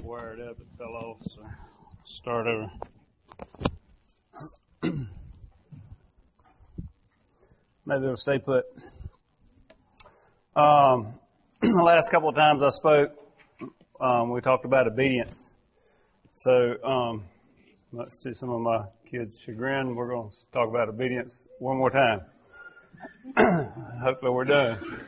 wired up, it fell off, so start over. Maybe it'll stay put. The last couple of times I spoke, we talked about obedience. So, much to some of my kids' chagrin, we're going to talk about obedience one more time. Hopefully we're done.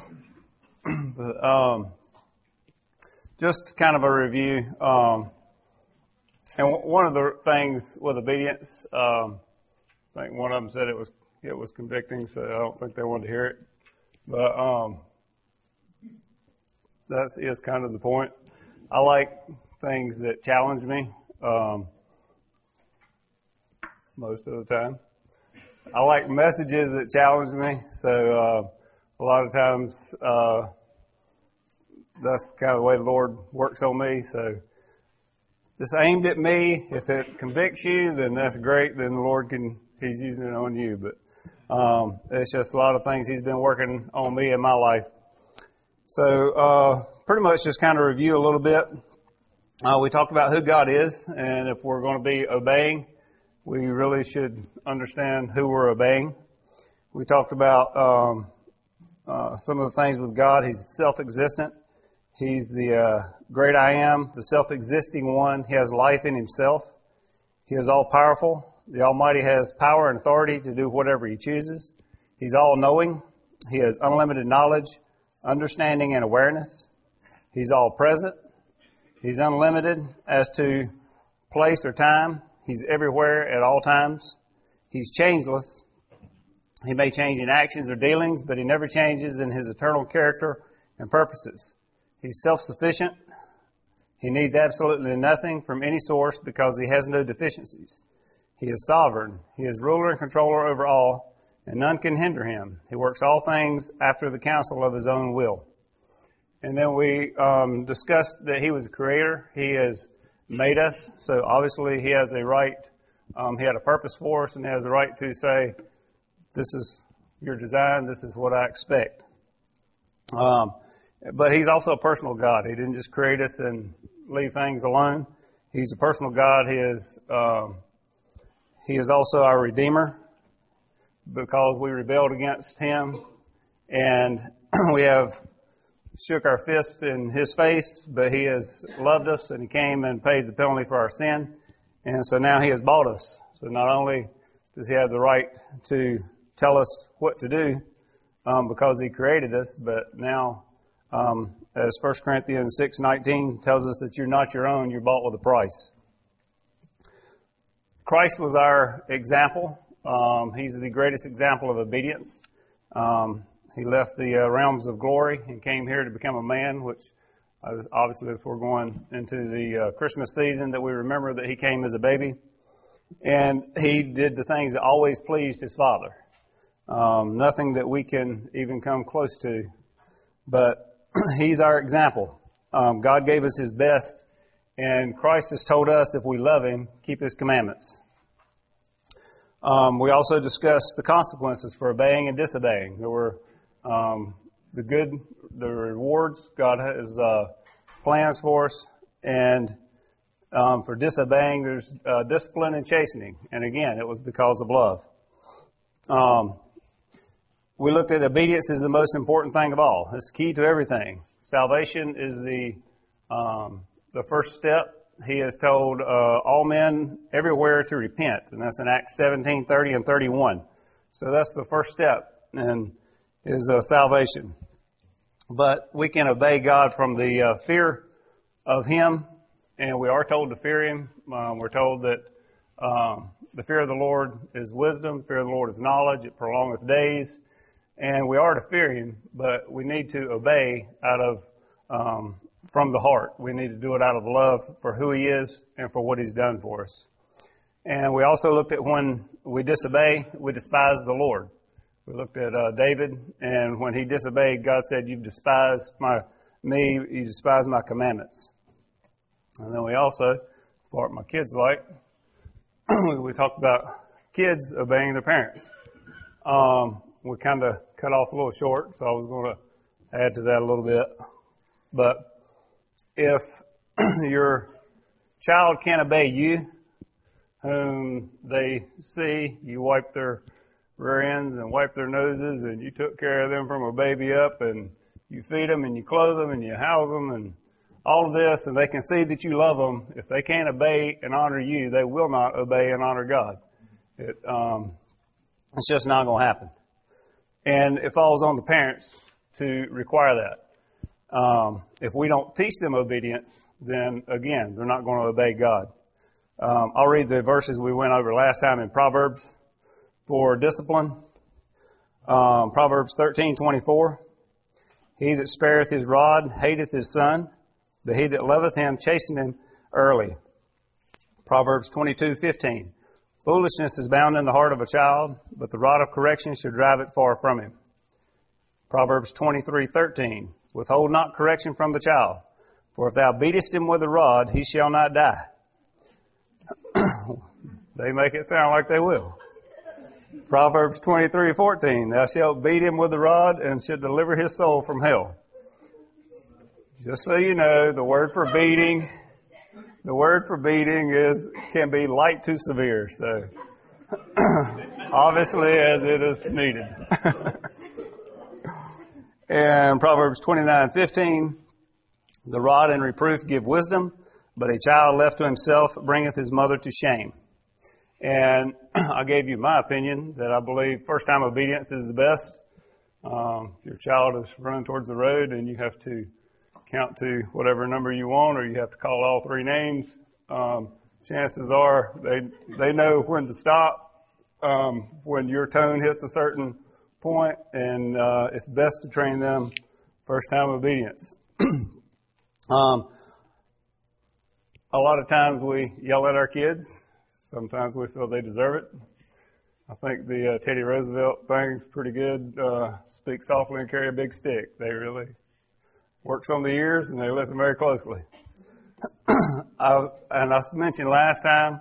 But, just kind of a review. And one of the things with obedience, I think one of them said it was convicting, so I don't think they wanted to hear it. But that is kind of the point. I like things that challenge me most of the time. I like messages that challenge me, so a lot of times that's kind of the way the Lord works on me. So it's aimed at me. If it convicts you, then that's great. Then the Lord He's using it on you. But it's just a lot of things He's been working on me in my life. So pretty much just kind of review a little bit. We talked about who God is, and if we're going to be obeying, we really should understand who we're obeying. We talked about some of the things with God. He's self-existent. He's the great I am, the self-existing one. He has life in Himself. He is all-powerful. The Almighty has power and authority to do whatever He chooses. He's all-knowing. He has unlimited knowledge, understanding, and awareness. He's all-present. He's unlimited as to place or time. He's everywhere at all times. He's changeless. He may change in actions or dealings, but He never changes in His eternal character and purposes. He's self-sufficient. He needs absolutely nothing from any source because He has no deficiencies. He is sovereign. He is ruler and controller over all, and none can hinder Him. He works all things after the counsel of His own will. And then we discussed that He was the creator. He has made us, so obviously He has a right. He had a purpose for us, and He has a right to say, this is your design, this is what I expect. But He's also a personal God. He didn't just create us and leave things alone. He's a personal God. He is also our Redeemer because we rebelled against Him, and we have shook our fist in His face, but He has loved us, and He came and paid the penalty for our sin, and so now He has bought us. So not only does He have the right to tell us what to do because He created us, but now as 1 Corinthians 6:19 tells us that you're not your own, you're bought with a price. Christ was our example. He's the greatest example of obedience. He left the realms of glory and came here to become a man, which obviously as we're going into the Christmas season that we remember that He came as a baby. And He did the things that always pleased His Father. Nothing that we can even come close to. But He's our example. God gave us His best, and Christ has told us if we love Him, keep His commandments. We also discussed the consequences for obeying and disobeying. There were the rewards. God has plans for us, and for disobeying, there's discipline and chastening. And again, it was because of love. We looked at obedience as the most important thing of all. It's key to everything. Salvation is the first step. He has told all men everywhere to repent, and that's in Acts 17:30 and 31. So that's the first step, and is salvation. But we can obey God from the fear of Him, and we are told to fear Him. We're told that the fear of the Lord is wisdom, fear of the Lord is knowledge, it prolongeth days. And we are to fear Him, but we need to obey out of from the heart. We need to do it out of love for who He is and for what He's done for us. And we also looked at when we disobey, we despise the Lord. We looked at David, and when he disobeyed, God said, "You've despised me, you despise my commandments." And then we also, part my kids like, we talked about kids obeying their parents. We kind of cut off a little short, so I was going to add to that a little bit. But if your child can't obey you, whom they see you wipe their rear ends and wipe their noses, and you took care of them from a baby up, and you feed them and you clothe them and you house them and all of this, and they can see that you love them. If they can't obey and honor you, they will not obey and honor God. It's just not going to happen. And it falls on the parents to require that. If we don't teach them obedience, then again, they're not going to obey God. I'll read the verses we went over last time in Proverbs for discipline. Proverbs 13:24. He that spareth his rod hateth his son, but he that loveth him chasteneth him early. Proverbs 22:15. Foolishness is bound in the heart of a child, but the rod of correction should drive it far from him. Proverbs 23:13. Withhold not correction from the child, for if thou beatest him with a rod, he shall not die. They make it sound like they will. Proverbs 23:14. Thou shalt beat him with a rod and shalt deliver his soul from hell. Just so you know, the word for beating can be light to severe. So obviously, as it is needed. And Proverbs 29:15. The rod and reproof give wisdom, but a child left to himself bringeth his mother to shame. And I gave you my opinion that I believe first time obedience is the best. If your child is running towards the road and you have to count to whatever number you want, or you have to call all three names, chances are they know when to stop when your tone hits a certain point, and it's best to train them first time obedience. A lot of times we yell at our kids. Sometimes we feel they deserve it. I think the Teddy Roosevelt thing's pretty good. Speak softly and carry a big stick. They really works on the ears and they listen very closely. I mentioned last time,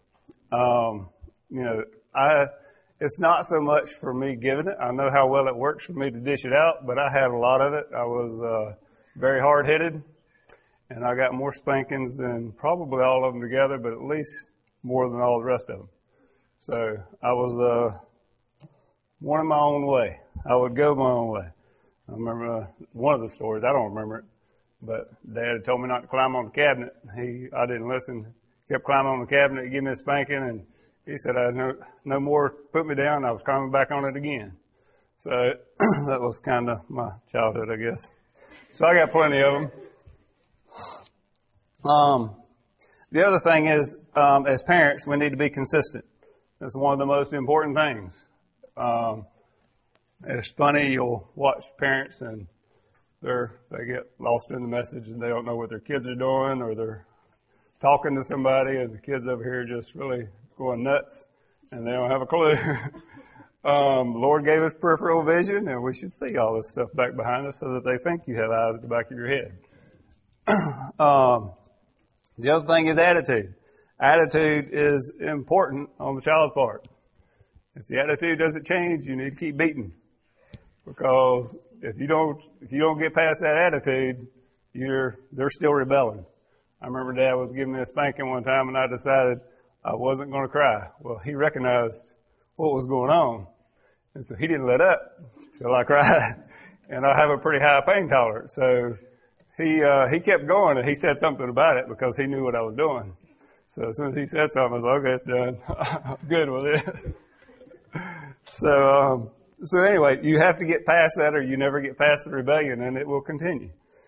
it's not so much for me giving it. I know how well it works for me to dish it out, but I had a lot of it. I was very hard-headed, and I got more spankings than probably all of them together, but at least more than all the rest of them. So I was one in my own way. I would go my own way. I remember one of the stories. I don't remember it, but Dad had told me not to climb on the cabinet. I didn't listen. Kept climbing on the cabinet, give me a spanking, and he said, no more, put me down. I was climbing back on it again. So that was kind of my childhood, I guess. So I got plenty of them. The other thing is, as parents, we need to be consistent. That's one of the most important things. It's funny, you'll watch parents and they get lost in the message and they don't know what their kids are doing, or they're talking to somebody and the kids over here just really going nuts and they don't have a clue. The Lord gave us peripheral vision, and we should see all this stuff back behind us so that they think you have eyes at the back of your head. The other thing is attitude. Attitude is important on the child's part. If the attitude doesn't change, you need to keep beating. Because if you don't get past that attitude, they're still rebelling. I remember Dad was giving me a spanking one time, and I decided I wasn't going to cry. Well, he recognized what was going on, and so he didn't let up till I cried. And I have a pretty high pain tolerance, so he kept going, and he said something about it because he knew what I was doing. So as soon as he said something, I was like, okay, it's done. I'm good with it. So anyway, you have to get past that, or you never get past the rebellion, and it will continue.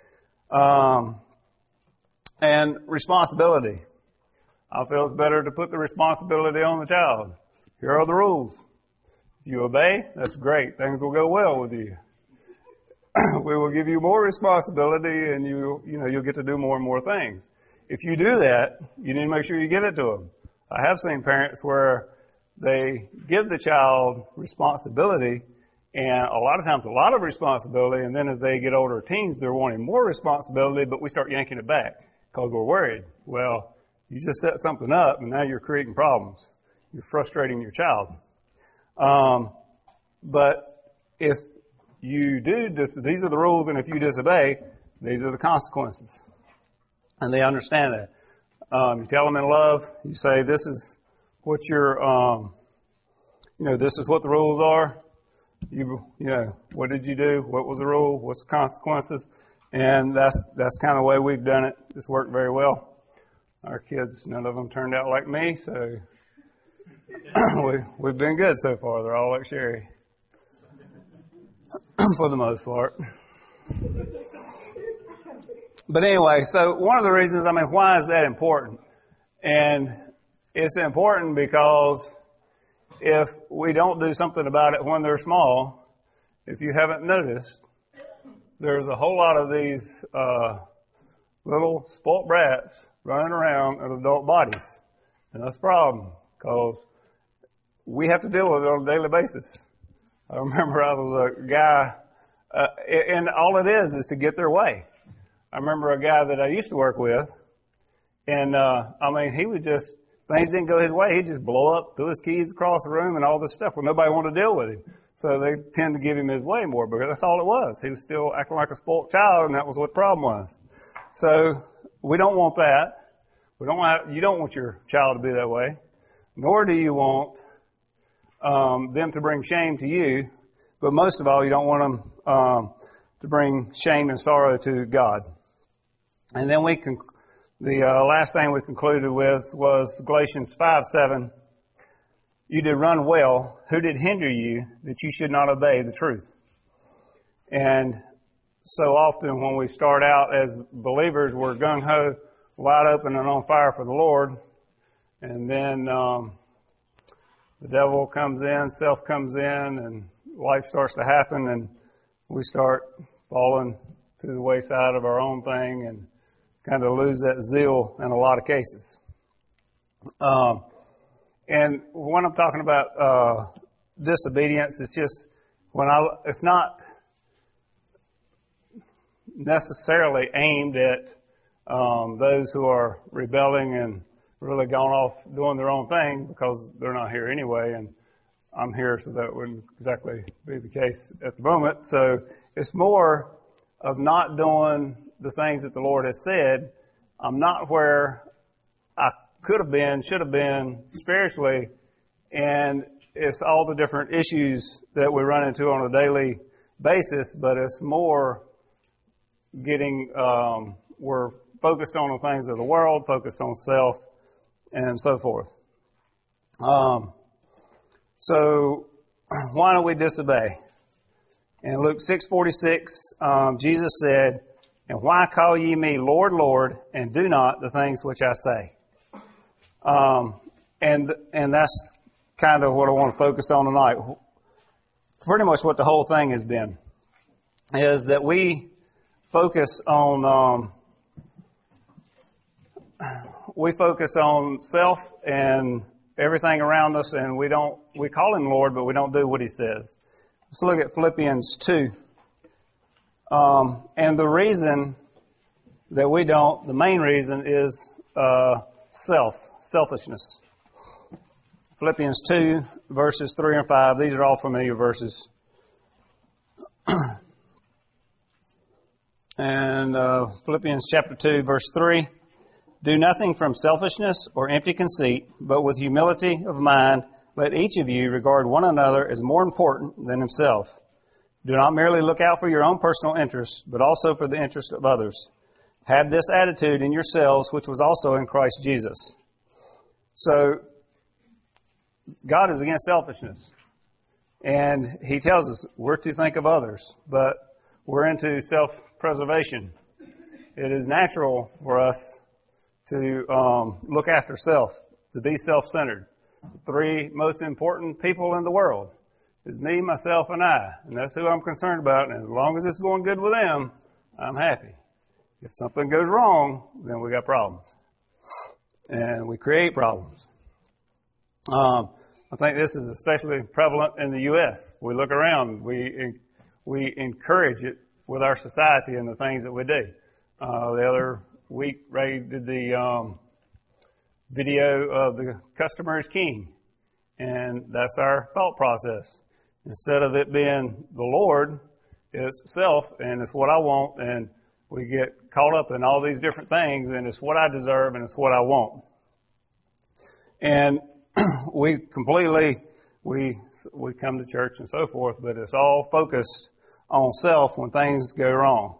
And responsibility. I feel it's better to put the responsibility on the child. Here are the rules. If you obey, that's great. Things will go well with you. We will give you more responsibility, and you'll get to do more and more things. If you do that, you need to make sure you give it to them. I have seen parents where they give the child responsibility, and a lot of times a lot of responsibility, and then as they get older teens, they're wanting more responsibility, but we start yanking it back because we're worried. Well, you just set something up, and now you're creating problems. You're frustrating your child. But if you do this, these are the rules, and if you disobey, these are the consequences. and they understand that. You tell them in love. You say, this is what this is what the rules are. What did you do? What was the rule? What's the consequences? And that's kind of the way we've done it. It's worked very well. Our kids, none of them turned out like me, so we've been good so far. They're all like Sherry, for the most part. But anyway, so one of the reasons, why is that important? And it's important because if we don't do something about it when they're small, if you haven't noticed, there's a whole lot of these little spoilt brats running around in adult bodies. And that's a problem, because we have to deal with it on a daily basis. I remember I was a guy, and all it is to get their way. I remember a guy that I used to work with, and he would just, things didn't go his way, he'd just blow up, threw his keys across the room and all this stuff. Well, nobody wanted to deal with him. So they tend to give him his way more, because that's all it was. He was still acting like a spoiled child, and that was what the problem was. So we don't want that. You don't want your child to be that way, nor do you want them to bring shame to you. But most of all, you don't want them to bring shame and sorrow to God. And then the last thing we concluded with was Galatians 5:7. You did run well. Who did hinder you that you should not obey the truth? And so often when we start out as believers, we're gung-ho, wide open and on fire for the Lord. And then the devil comes in, self comes in, and life starts to happen, and we start falling to the wayside of our own thing and kind of lose that zeal in a lot of cases. And when I'm talking about disobedience, it's just it's not necessarily aimed at those who are rebelling and really gone off doing their own thing, because they're not here anyway, and I'm here, so that wouldn't exactly be the case at the moment. So it's more of not doing the things that the Lord has said. I'm not where I could have been, should have been spiritually, and it's all the different issues that we run into on a daily basis, but it's more we're focused on the things of the world, focused on self, and so forth. So why don't we disobey? In Luke 6:46, Jesus said, "And why call ye me Lord, Lord, and do not the things which I say?" And that's kind of what I want to focus on tonight. Pretty much what the whole thing has been is that we focus on self and everything around us, and we call him Lord, but we don't do what he says. Let's look at Philippians 2. And the reason that we don't, the main reason is selfishness. Philippians 2, verses 3 and 5. These are all familiar verses. And Philippians chapter 2, verse 3. Do nothing from selfishness or empty conceit, but with humility of mind, let each of you regard one another as more important than himself. Do not merely look out for your own personal interests, but also for the interest of others. Have this attitude in yourselves, which was also in Christ Jesus. So, God is against selfishness. And he tells us we're to think of others, but we're into self-preservation. It is natural for us to look after self, to be self-centered. The three most important people in the world is me, myself, and I. And that's who I'm concerned about. And as long as it's going good with them, I'm happy. If something goes wrong, then we got problems. And we create problems. I think this is especially prevalent in the U.S. We look around. We encourage it with our society and the things that we do. The other week, Ray did the video of the customer is king. And that's our thought process. Instead of it being the Lord, it's self, and it's what I want, and We get caught up in all these different things, and it's what I deserve and it's what I want. And we come to church and so forth, but it's all focused on self when things go wrong.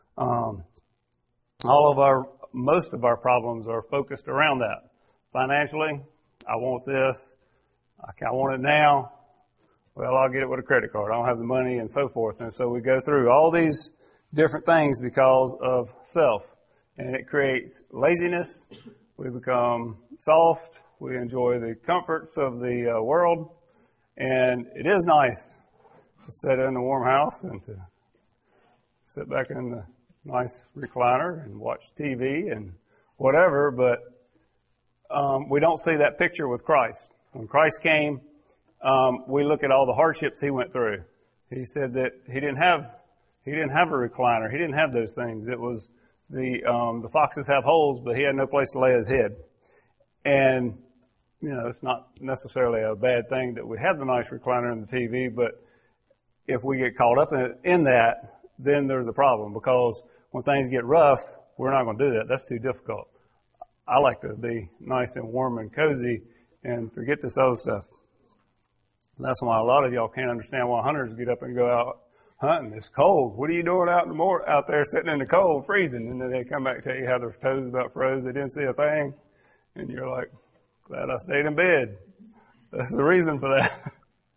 Most of our problems are focused around that. Financially, I want this. I want it now. Well, I'll get it with a credit card. I don't have the money and so forth. And so we go through all these different things because of self. And it creates laziness. We become soft. We enjoy the comforts of the world. And it is nice to sit in a warm house and to sit back in the nice recliner and watch TV and whatever, but we don't see that picture with Christ. When Christ came, we look at all the hardships he went through. He said that he didn't have a recliner. He didn't have those things. It was the foxes have holes, but he had no place to lay his head. And it's not necessarily a bad thing that we have the nice recliner and the TV, but if we get caught up in that, then there's a problem, because when things get rough, we're not going to do that. That's too difficult. I like to be nice and warm and cozy and forget this other stuff. That's why a lot of y'all can't understand why hunters get up and go out hunting. It's cold. What are you doing out there sitting in the cold, freezing? And then they come back and tell you how their toes about froze. They didn't see a thing. And you're like, glad I stayed in bed. That's the reason for that.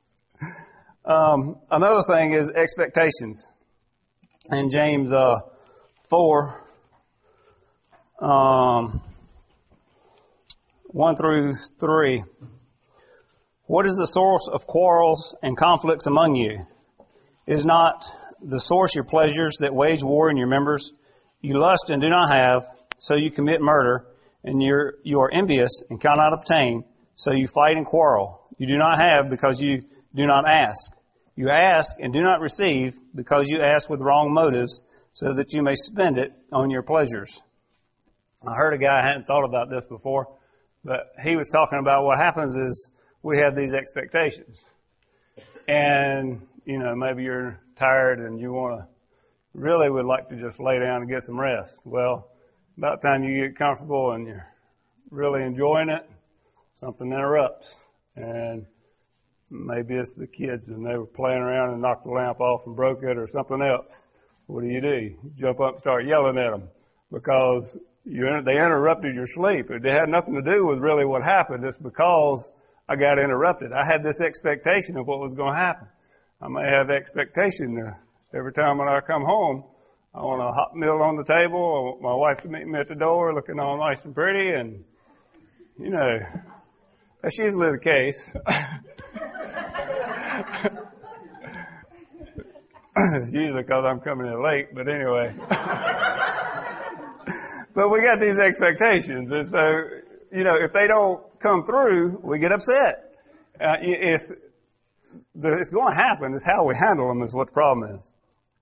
Another thing is expectations. In James 4, 1 through 3. What is the source of quarrels and conflicts among you? Is not the source your pleasures that wage war in your members? You lust and do not have, so you commit murder, and you are envious and cannot obtain, so you fight and quarrel. You do not have because you do not ask. You ask and do not receive because you ask with wrong motives, so that you may spend it on your pleasures. I heard a guy, I hadn't thought about this before, but he was talking about what happens is we have these expectations. And, maybe you're tired and you really would like to just lay down and get some rest. Well, about the time you get comfortable and you're really enjoying it, something interrupts. And maybe it's the kids and they were playing around and knocked the lamp off and broke it or something else. What do? You jump up and start yelling at them because they interrupted your sleep. It had nothing to do with really what happened. It's because I got interrupted. I had this expectation of what was going to happen. I may have expectation every time when I come home, I want a hot meal on the table. I want my wife to meet me at the door looking all nice and pretty. And, that's usually the case. It's usually because I'm coming in late, but anyway. But we got these expectations. And so, if they don't come through, we get upset. It's going to happen. It's how we handle them is what the problem is.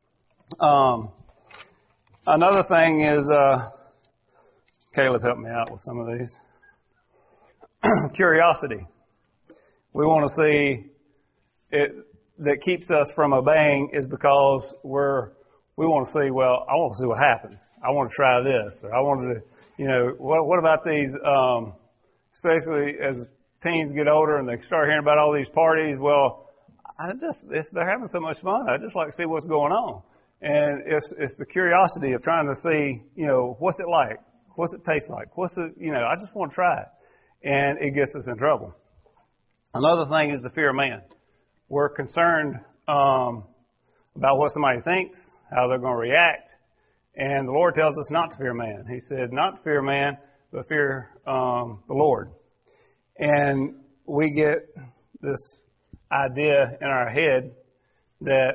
Another thing is, Caleb helped me out with some of these. Curiosity. We want to see it. That keeps us from obeying is because we want to see, I want to see what happens. I want to try this, or I wanted to, what about these, especially as teens get older and they start hearing about all these parties? Well, they're having so much fun. I just like to see what's going on. And it's the curiosity of trying to see, what's it like? What's it taste like? I just want to try it. And it gets us in trouble. Another thing is the fear of man. We're concerned about what somebody thinks, how they're going to react. And the Lord tells us not to fear man. He said not to fear man, but fear the Lord. And we get this idea in our head that,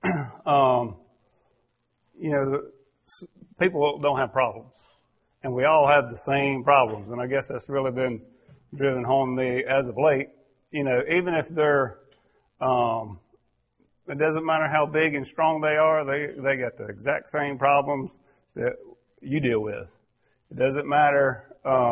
people don't have problems. And we all have the same problems. And I guess that's really been driven home to me as of late. Even if they're it doesn't matter how big and strong they are, they got the exact same problems that you deal with. It doesn't matter,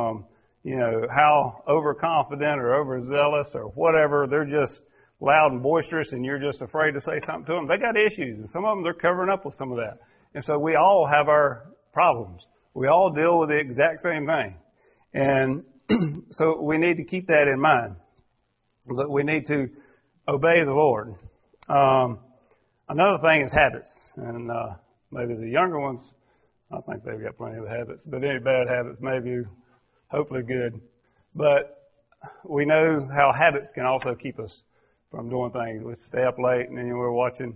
how overconfident or overzealous or whatever. They're just loud and boisterous and you're just afraid to say something to them. They got issues and some of them they're covering up with some of that. And so we all have our problems. We all deal with the exact same thing. And so we need to keep that in mind, that we need to obey the Lord. Another thing is habits. And maybe the younger ones, I think they've got plenty of habits, but any bad habits may be hopefully good. But we know how habits can also keep us from doing things. We stay up late and then we're watching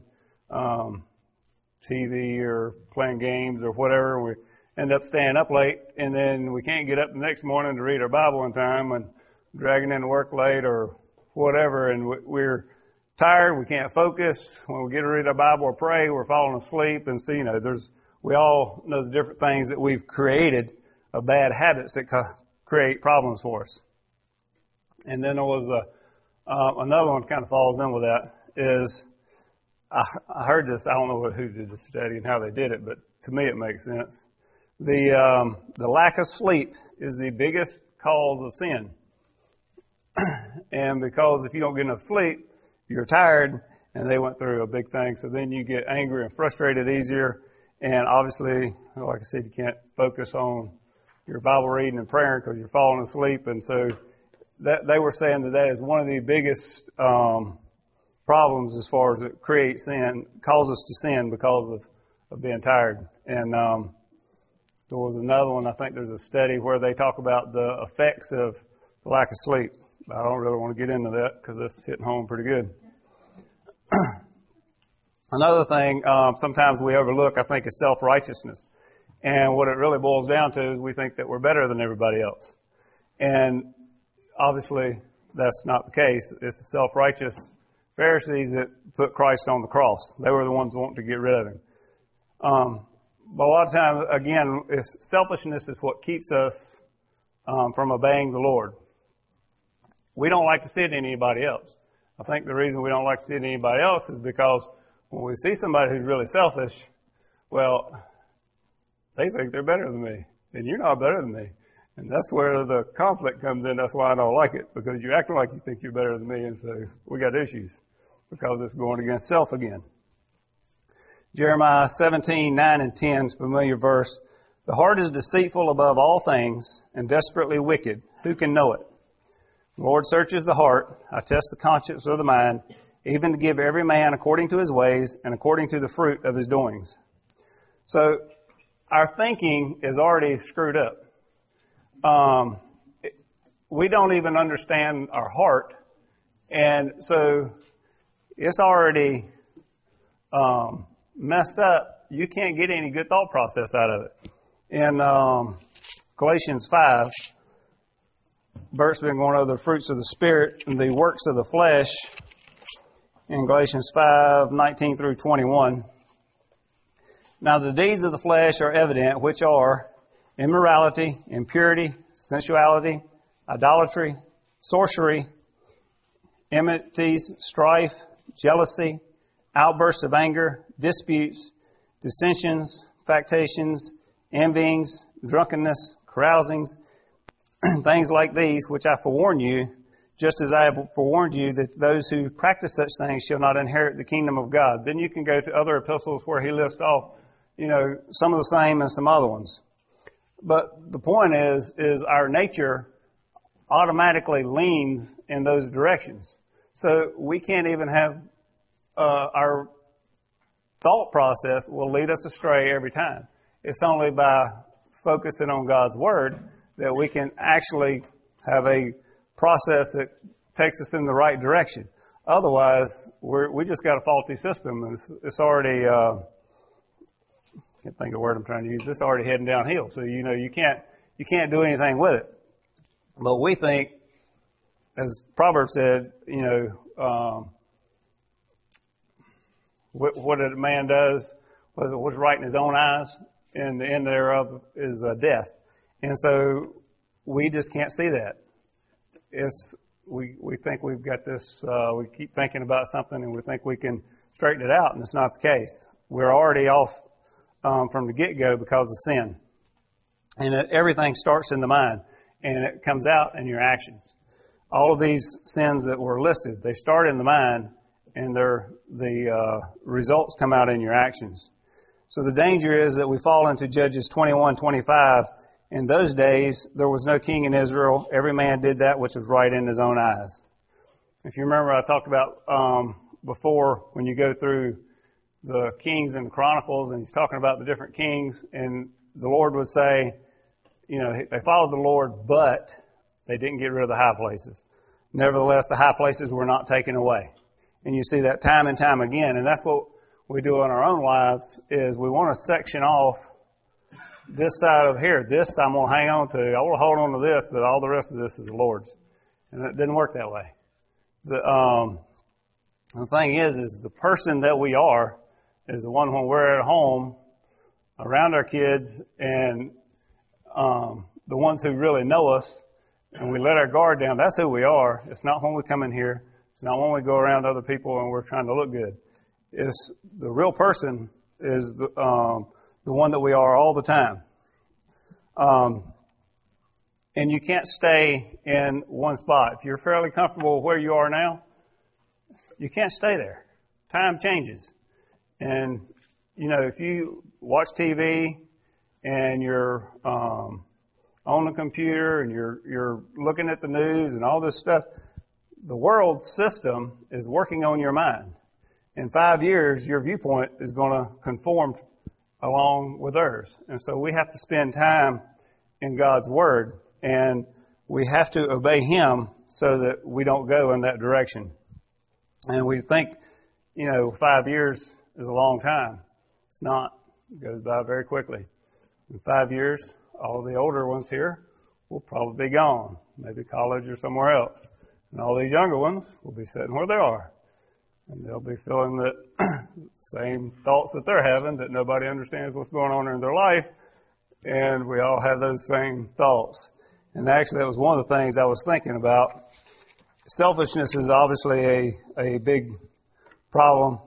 TV or playing games or whatever. We end up staying up late, and then we can't get up the next morning to read our Bible in time, and dragging into work late or whatever, and we're tired. We can't focus. When we get to read our Bible or pray, we're falling asleep. And so, we all know the different things that we've created of bad habits that create problems for us. And then there was another one kind of falls in with that is, I heard this, I don't know who did the study and how they did it, but to me it makes sense. The lack of sleep is the biggest cause of sin. And because if you don't get enough sleep, you're tired, and they went through a big thing. So then you get angry and frustrated easier. And obviously, like I said, you can't focus on your Bible reading and prayer because you're falling asleep. And so that they were saying that is one of the biggest problems as far as it creates sin, causes us to sin because of being tired. And there was another one, I think there's a study where they talk about the effects of the lack of sleep. I don't really want to get into that because that's hitting home pretty good. Another thing sometimes we overlook, I think, is self-righteousness. And what it really boils down to is we think that we're better than everybody else. And obviously that's not the case. It's the self-righteous Pharisees that put Christ on the cross. They were the ones wanting to get rid of him. But a lot of times, again, selfishness is what keeps us from obeying the Lord. We don't like to see it in anybody else. I think the reason we don't like to see it in anybody else is because when we see somebody who's really selfish, well, they think they're better than me, and you're not better than me. And that's where the conflict comes in. That's why I don't like it, because you're acting like you think you're better than me, and so we got issues because it's going against self again. Jeremiah 17:9 and 10 is a familiar verse. The heart is deceitful above all things and desperately wicked. Who can know it? The Lord searches the heart. I test the conscience of the mind, even to give every man according to his ways and according to the fruit of his doings. So our thinking is already screwed up. We don't even understand our heart, and so it's already messed up. You can't get any good thought process out of it. In Galatians 5, Bert's been going over the fruits of the Spirit and the works of the flesh in Galatians 5:19 through 21. Now the deeds of the flesh are evident, which are immorality, impurity, sensuality, idolatry, sorcery, enmities, strife, jealousy, outbursts of anger, disputes, dissensions, factions, envyings, drunkenness, carousings, things like these, which I forewarn you, just as I have forewarned you, that those who practice such things shall not inherit the kingdom of God. Then you can go to other epistles where he lists off, some of the same and some other ones. But the point is our nature automatically leans in those directions. So we can't even have our thought process will lead us astray every time. It's only by focusing on God's Word that we can actually have a process that takes us in the right direction. Otherwise, we just got a faulty system, and it's already I can't think of the word I'm trying to use. It's already heading downhill. So you can't do anything with it. But we think, as Proverbs said, what a man does, what's right in his own eyes, and the end thereof is death. And so we just can't see that. We think we've got this, we keep thinking about something and we think we can straighten it out, and it's not the case. We're already off from the get-go because of sin. And everything starts in the mind, and it comes out in your actions. All of these sins that were listed, they start in the mind, and the results come out in your actions. So the danger is that we fall into Judges 21:25. In those days, there was no king in Israel. Every man did that which was right in his own eyes. If you remember, I talked about before when you go through the Kings and the Chronicles, and he's talking about the different kings, and the Lord would say, you know, they followed the Lord, but they didn't get rid of the high places. Nevertheless, the high places were not taken away. And you see that time and time again, and that's what we do in our own lives, is we want to section off this side of here. This I'm going to hang on to. I want to hold on to this, but all the rest of this is the Lord's. And it didn't work that way. The thing is the person that we are is the one when we're at home, around our kids, and the ones who really know us, and we let our guard down. That's who we are. It's not when we come in here. It's not when we go around other people and we're trying to look good. It's the real person is the one that we are all the time. And you can't stay in one spot. If you're fairly comfortable where you are now, you can't stay there. Time changes. And, you know, if you watch TV and you're on the computer and you're looking at the news and all this stuff, the world system is working on your mind. In 5 years, your viewpoint is going to conform along with theirs. And so we have to spend time in God's Word, and we have to obey Him so that we don't go in that direction. And we think, you know, 5 years is a long time. It's not. It goes by very quickly. In 5 years, all the older ones here will probably be gone, maybe college or somewhere else. And all these younger ones will be sitting where they are. And they'll be feeling that same thoughts that they're having, that nobody understands what's going on in their life. And we all have those same thoughts. And actually, that was one of the things I was thinking about. Selfishness is obviously a big problem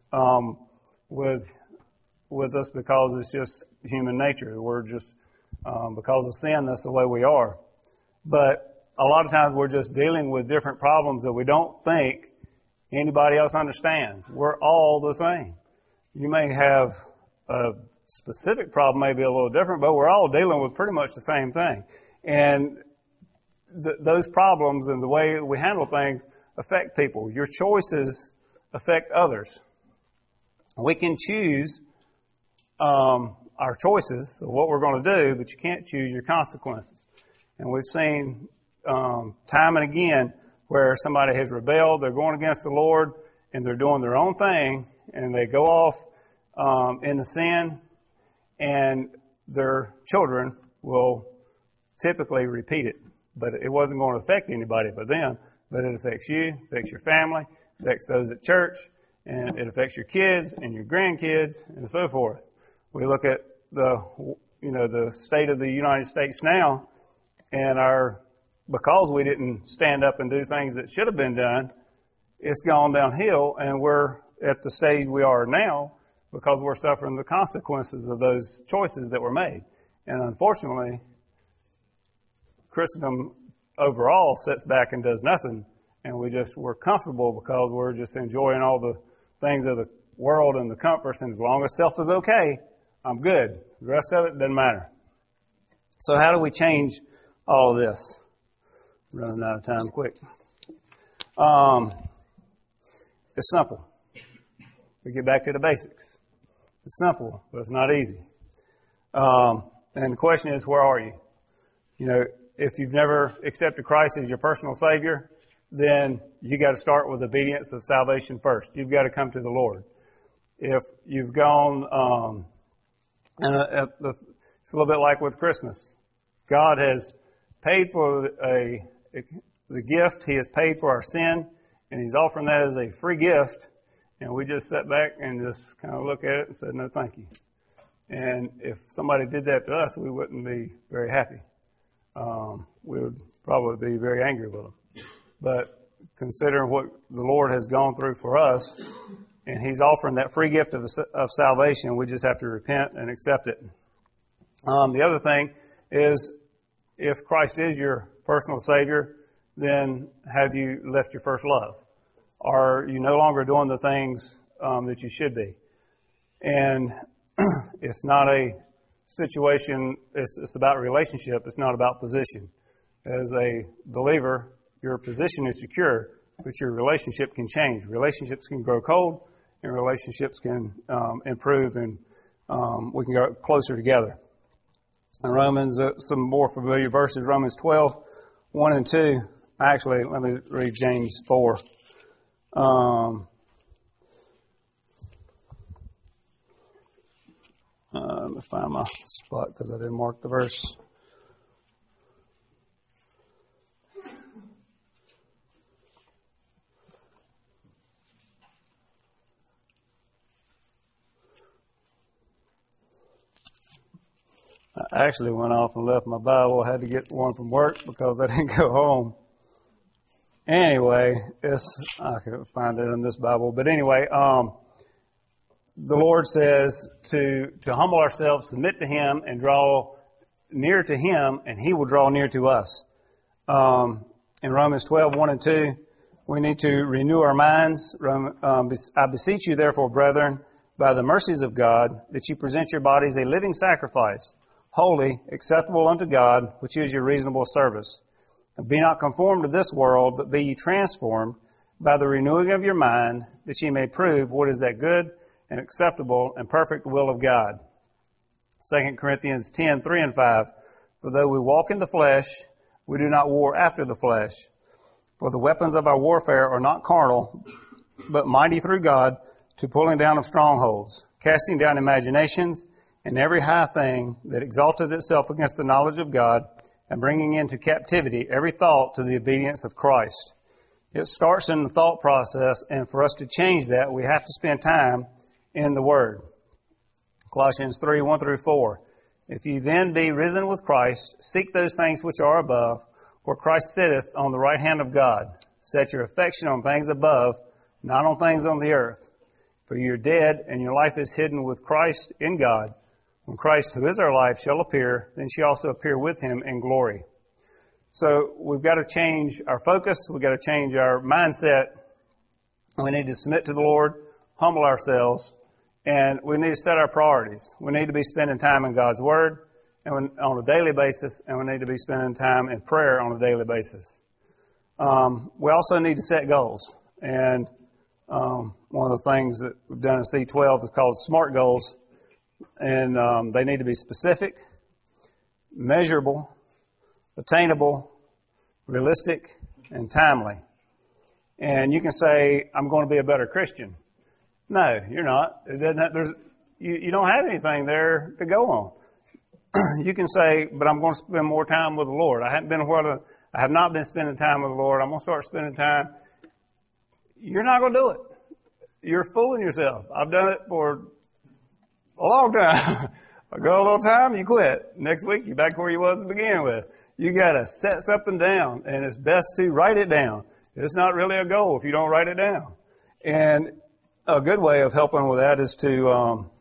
with us because it's just human nature. We're just, because of sin, that's the way we are. But a lot of times we're just dealing with different problems that we don't think anybody else understands. We're all the same. You may have a specific problem, maybe a little different, but we're all dealing with pretty much the same thing. And those problems and the way we handle things affect people. Your choices affect others. We can choose our choices of what we're going to do, but you can't choose your consequences. And we've seen time and again where somebody has rebelled, they're going against the Lord, and they're doing their own thing, and they go off into sin, and their children will typically repeat it. But it wasn't going to affect anybody but them, but it affects you, affects your family, affects those at church, and it affects your kids and your grandkids, and so forth. We look at the state of the United States now, and because we didn't stand up and do things that should have been done, it's gone downhill, and we're at the stage we are now because we're suffering the consequences of those choices that were made. And unfortunately, Christendom overall sits back and does nothing, and we're comfortable because we're just enjoying all the things of the world and the comforts, and as long as self is okay, I'm good. The rest of it doesn't matter. So how do we change all of this? I'm running out of time quick. It's simple. We get back to the basics. It's simple, but it's not easy. And the question is, where are you? You know, if you've never accepted Christ as your personal Savior, then you got to start with obedience of salvation first. You've got to come to the Lord. If you've gone, it's a little bit like with Christmas. God has paid for the gift. He has paid for our sin, and He's offering that as a free gift. And we just sat back and just kind of look at it and said, no, thank you. And if somebody did that to us, we wouldn't be very happy. We would probably be very angry with them. But considering what the Lord has gone through for us, and He's offering that free gift of salvation, we just have to repent and accept it. The other thing is, if Christ is your personal Savior, then have you left your first love? Are you no longer doing the things that you should be? And it's not a situation, it's about relationship, it's not about position. As a believer, your position is secure, but your relationship can change. Relationships can grow cold, and relationships can improve, and we can go closer together. In Romans, some more familiar verses, Romans 12, 1 and 2. Actually, let me read James 4. Let me find my spot because I didn't mark the verse. I actually went off and left my Bible. I had to get one from work because I didn't go home. Anyway, I can find it in this Bible. But anyway, the Lord says to humble ourselves, submit to Him, and draw near to Him, and He will draw near to us. In Romans 12, 1 and 2, we need to renew our minds. I beseech you, therefore, brethren, by the mercies of God, that you present your bodies a living sacrifice, holy, acceptable unto God, which is your reasonable service. And be not conformed to this world, but be ye transformed by the renewing of your mind, that ye may prove what is that good and acceptable and perfect will of God. 2 Corinthians 10, 3 and 5. For though we walk in the flesh, we do not war after the flesh. For the weapons of our warfare are not carnal, but mighty through God to pulling down of strongholds, casting down imaginations, and every high thing that exalteth itself against the knowledge of God, and bringing into captivity every thought to the obedience of Christ. It starts in the thought process, and for us to change that, we have to spend time in the Word. Colossians 3, 1 through 4. If you then be risen with Christ, seek those things which are above, where Christ sitteth on the right hand of God. Set your affection on things above, not on things on the earth. For you are dead, and your life is hidden with Christ in God. When Christ, who is our life, shall appear, then shall also appear with Him in glory. So we've got to change our focus. We've got to change our mindset. We need to submit to the Lord, humble ourselves, and we need to set our priorities. We need to be spending time in God's Word and on a daily basis, and we need to be spending time in prayer on a daily basis. We also need to set goals. And one of the things that we've done in C12 is called SMART goals. And they need to be specific, measurable, attainable, realistic, and timely. And you can say, I'm going to be a better Christian. No, you're not. It doesn't. You don't have anything there to go on. You can say, but I'm going to spend more time with the Lord. I have not been spending time with the Lord. I'm going to start spending time. You're not going to do it. You're fooling yourself. I've done it for a long time. I go a little time, you quit. Next week, you're back where you was to begin with. You got to set something down, and it's best to write it down. It's not really a goal if you don't write it down. And a good way of helping with that is to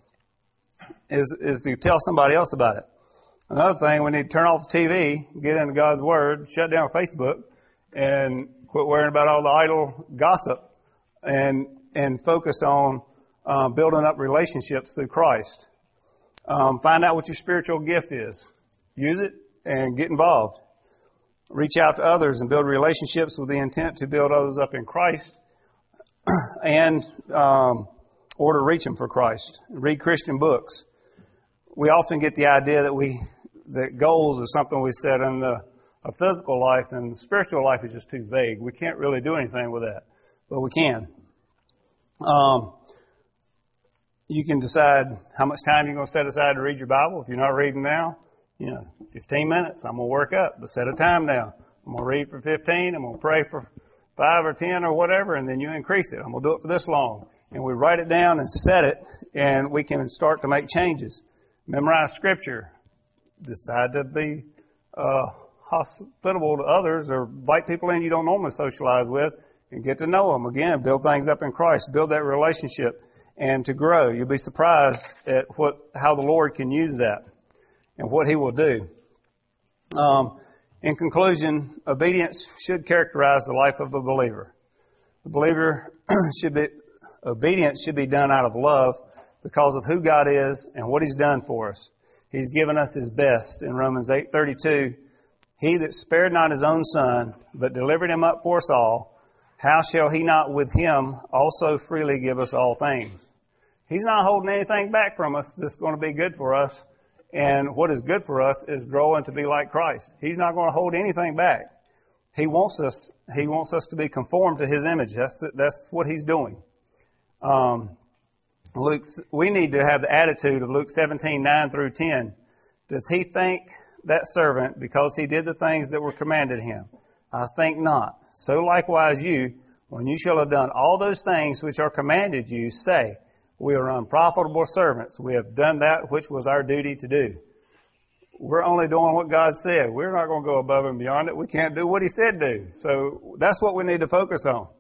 tell somebody else about it. Another thing, we need to turn off the TV, get into God's Word, shut down Facebook, and quit worrying about all the idle gossip, and focus on building up relationships through Christ. Find out what your spiritual gift is. Use it and get involved. Reach out to others and build relationships with the intent to build others up in Christ and or to reach them for Christ. Read Christian books. We often get the idea that goals is something we set in a physical life, and spiritual life is just too vague. We can't really do anything with that, but we can. You can decide how much time you're going to set aside to read your Bible. If you're not reading now, 15 minutes, I'm going to work up, but set a time now. I'm going to read for 15, I'm going to pray for 5 or 10 or whatever, and then you increase it. I'm going to do it for this long. And we write it down and set it, and we can start to make changes. Memorize Scripture. Decide to be hospitable to others, or invite people in you don't normally socialize with, and get to know them. Again, build things up in Christ. Build that relationship. And to grow. You'll be surprised at how the Lord can use that and what He will do. In conclusion, obedience should characterize the life of a believer. The believer obedience should be done out of love, because of who God is and what He's done for us. He's given us His best. In Romans 8:32, He that spared not His own Son, but delivered Him up for us all, how shall He not with Him also freely give us all things? He's not holding anything back from us that's going to be good for us. And what is good for us is growing to be like Christ. He's not going to hold anything back. He wants us to be conformed to His image. That's what He's doing. We need to have the attitude of Luke 17:9 through 10. Doth he thank that servant because he did the things that were commanded him? I think not. So likewise you, when you shall have done all those things which are commanded you, say, we are unprofitable servants. We have done that which was our duty to do. We're only doing what God said. We're not going to go above and beyond it. We can't do what He said do. So that's what we need to focus on.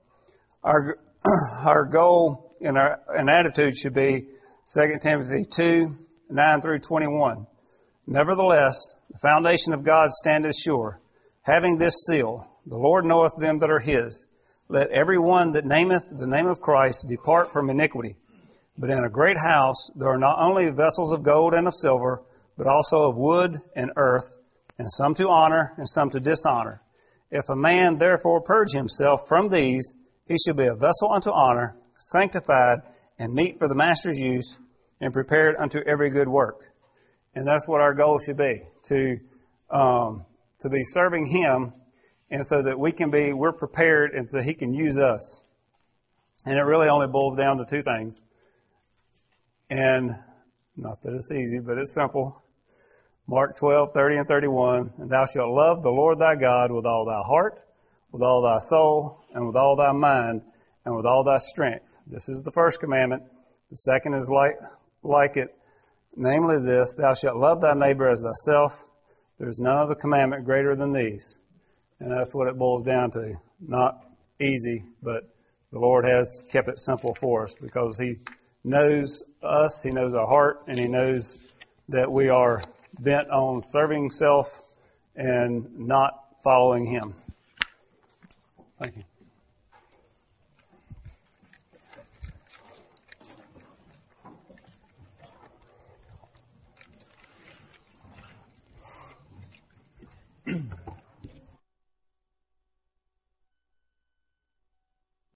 Our goal and attitude should be 2 Timothy 2:9 through 21. Nevertheless, the foundation of God standeth sure, having this seal, the Lord knoweth them that are His. Let every one that nameth the name of Christ depart from iniquity. But in a great house there are not only vessels of gold and of silver, but also of wood and earth, and some to honor and some to dishonor. If a man therefore purge himself from these, he shall be a vessel unto honor, sanctified, and meet for the master's use, and prepared unto every good work. And that's what our goal should be, to be serving Him, and so that we're prepared, and so He can use us. And it really only boils down to two things. And not that it's easy, but it's simple. Mark 12:30 and 31. And thou shalt love the Lord thy God with all thy heart, with all thy soul, and with all thy mind, and with all thy strength. This is the first commandment. The second is like it, namely this, thou shalt love thy neighbor as thyself. There is none other commandment greater than these. And that's what it boils down to. Not easy, but the Lord has kept it simple for us because He knows us, He knows our heart, and He knows that we are bent on serving self and not following Him. Thank you.